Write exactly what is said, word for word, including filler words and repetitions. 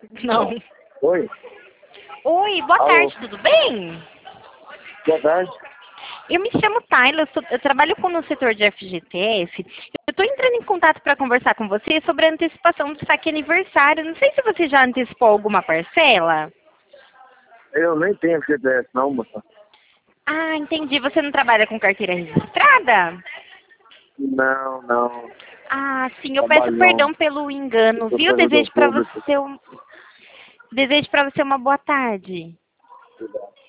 Não. Oi? Oi, boa Alô? tarde, tudo bem? Boa tarde. Eu me chamo Tayla, eu, sou- eu trabalho com no setor de F G T S. Eu estou entrando em contato para conversar com você sobre a antecipação do saque aniversário. Não sei se você já antecipou alguma parcela. Eu nem tenho F G T S não, moça. Ah, entendi. Você não trabalha com carteira registrada? Não, não. Ah, sim, eu peço Trabalho não. perdão pelo engano, Sou viu? servidor Desejo para público. você um... Desejo para você uma boa tarde.